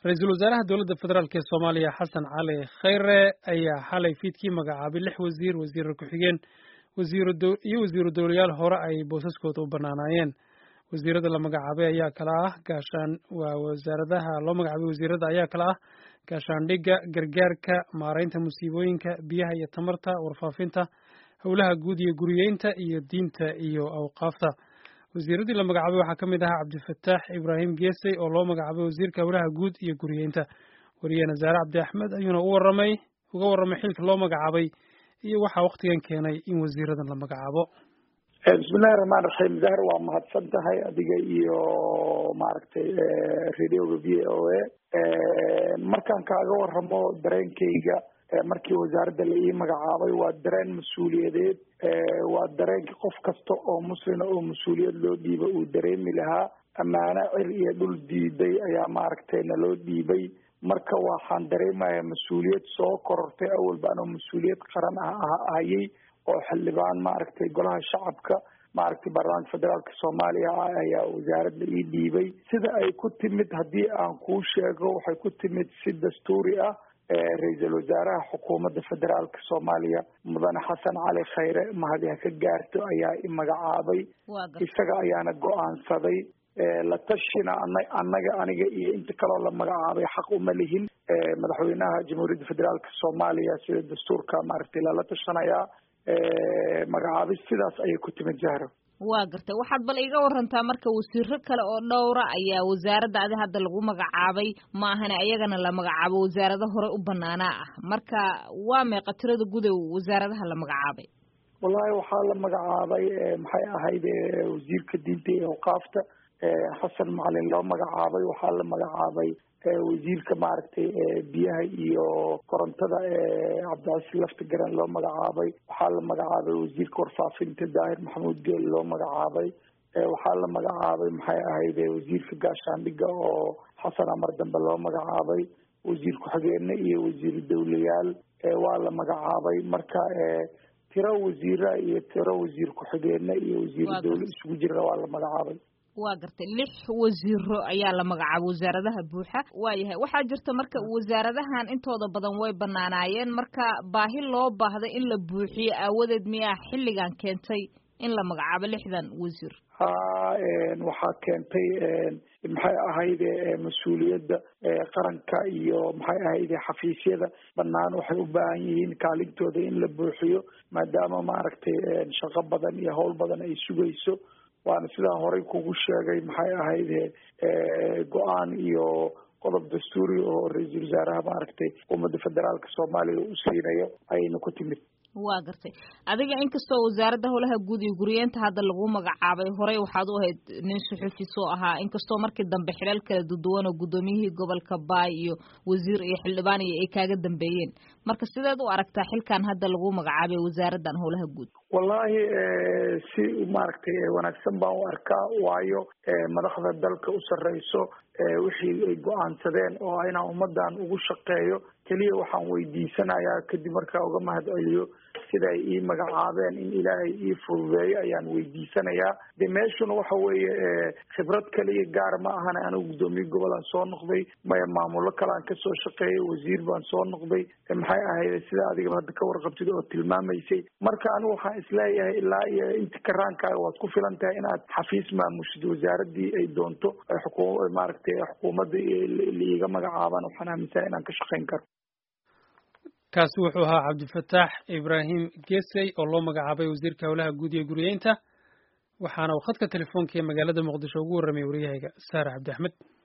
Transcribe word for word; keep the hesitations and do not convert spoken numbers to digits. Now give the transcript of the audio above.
Ra'iisul Wasaaraha Dowladda Federaalk ee Soomaaliya Xasan Cali Khayre ayaa xalay fiidkii magacaabay lix wasiir, wasiir ku-xigeen, wasiiro iyo wasiiro dowlayaal hore ay boosaskooda u banaanayeen. Wasiirada la magacaabay ayaa kala ah gaashaan waa wasaaradaha loo magacaabay wasiirada ayaa kala ah gaashaandhigga, gargaarka, maaraynta musiibooyinka, biyaha iyo tamarta, warfaafinta, howlaha guud iyo guriyeynta iyo diinta iyo awqaafta. wasiiradii la magacaabay waxaa ka mid ahaa Cabdifataax Ibraahim Geesay oo loo magacaabay wasiirka howlaha guud iyo guriyeynta. Wariyahena Zaare Cabdi Axmed ayuuna u waramay uga waramay xilka loo magacaabay iyo waxa waqtigan keenay in wasiiradan la magacaabo. bismillahi raxmaani raxiim. Zahra waa mahadsan tahay adiga iyo maaragtay radioga v o a. markaan kaaga waramo dareenkayga markii wasaaradda la ii magacaabay waa dareen mas-uuliyadeed, waa dareenka qof kasta oo muslina oo mas-uuliyad loo dhiiba uu dareemi lahaa. ammaano cir iyo dhul diiday ayaa maaragtay naloo dhiibay, marka waxaan dareemayaa mas-uuliyad soo korortay. awalba anoo mas-uuliyad qaran ah ahayay oo xildhibaan maaragtay golaha shacabka maaragtay baarlamaanka federaalka soomaaliya ah ayaa wasaaradda ii dhiibay. sida ay ku timid haddii aan kuu sheego, waxay ku timid si dastuuri ah. ra-iisul wasaaraha xukuumadda federaalka soomaaliya mudane xasan cali khayre mahadi ha ka gaarto ayaa i magacaabay. isaga ayaana go-aansaday. la tashina annaga aniga iyo inta kaloo la magacaabay xaq uma lihin. madaxweynaha jamhuuriyadda federaalka soomaaliya sida dastuurka maaragtay lala tashanayaa. magacaabis sidaas ayay ku timid Zahra. waa gartay. waxaad bal iga warantaa marka wasiiro kale oo dhowra ayaa wasaaradda adi hadda lagu magacaabay ma ahane ayagana la magacaabo wasaarado hore u banaanaa ah, marka waa meeqa tirada gudow wasaaradaha la magacaabay? wallahi waxaa la magacaabay maxay ahayd wasiirka diinta iyo awqaafta xasan macalin loo magacaabay. waxaa la magacaabay wasiirka maaragtay biyaha iyo korontada cabdicasiis lafta garan loo magacaabay. waxaa la magacaabay wasiirka warfaafinta daahir maxamuud geel loo magacaabay. waxaa la magacaabay maxay ahayd wasiirka gaashaandhigga oo xasan amar dambe loo magacaabay. wasiir ku-xigeene iyo wasiir dowlayaal waa la magacaabay. marka tiro wasiira iyo tiro wasiir ku-xigeene iyo wasiir dowla isugu jira waa la magacaabay. waa gartay. lix wasiiro ayaa la magacaabay wasaaradaha buuxa. waayahay, waxaa jirta marka wasaaradahan intooda badan way banaanaayeen, marka baahi loo baahday in la buuxiyo aawadeed miyaa xilligan keentay in la magacaabo lixdan wasiir? ha waxaa keentay maxay ahayd mas-uuliyadda qaranka iyo maxay ahayd xafiisyada banaan waxay u baahan yihiin kaalintooda in la buuxiyo maadaama maaragtay shaqo badan iyo howl badan ay sugayso. waana sidaa horey kugu sheegay maxay ahayd go-aan iyo qodob dastuuri oo ra-iisul wasaaraha maaragtay xukuumadda federaalka soomaaliya u siinayo ayayna ku timid. waa gartay. adiga inkastoo wasaaradda howlaha guud iyo guriyeenta hadda lagu magacaabay, horey waxaad u ahayd nin suxufi soo ahaa, inkastoo markii dambe xilal kala duduwan oo gudoomiyihii gobolka baay iyo wasiir iyo xildhibaan iyo ay kaaga dambeeyeen, marka sideed u aragtaa xilkan hadda lagu magacaabay wasaaraddan howlaha guud? wallahi si maaragtay wanaagsan baan u arkaa, waayo madaxda dalka u sarreyso wixii ay go-aansadeen oo inaan ummadan ugu shaqeeyo keliya waxaan weydiisanayaa kadib markaa uga mahad celiyo sida ay ii magacaabeen in ilaahay ii fududeeyo ayaan weydiisanayaa. de meeshuna waxa weeye khibrad kaliya gaar ma ahana anigu guddoomiye gobolaan soo noqday, maya maamulo kalean kasoo shaqeeyay, wasiir baan soo noqday. maxay ahayd sida adiga hadda ka warqabtid oo tilmaamaysay. marka anigu waxaan isleeyahay ilaa iyo inta karaankaaga waad ku filan tahay inaad xafiis maamushid wasaaradii ay doonto xukuum maaragtay xukuumadda liiga magacaabaan. waxaan aaminsan inaan ka shaqayn karo. kaasi wuxuu ahaa Cabdifataax Ibraahim Geesay oo loo magacaabay wasiirka howlaha guud iyo guriyeynta, waxaana uu khadka telefoonka ee magaalada Muqdisho ugu warramay wariyahayga Zaare Cabdi Axmed.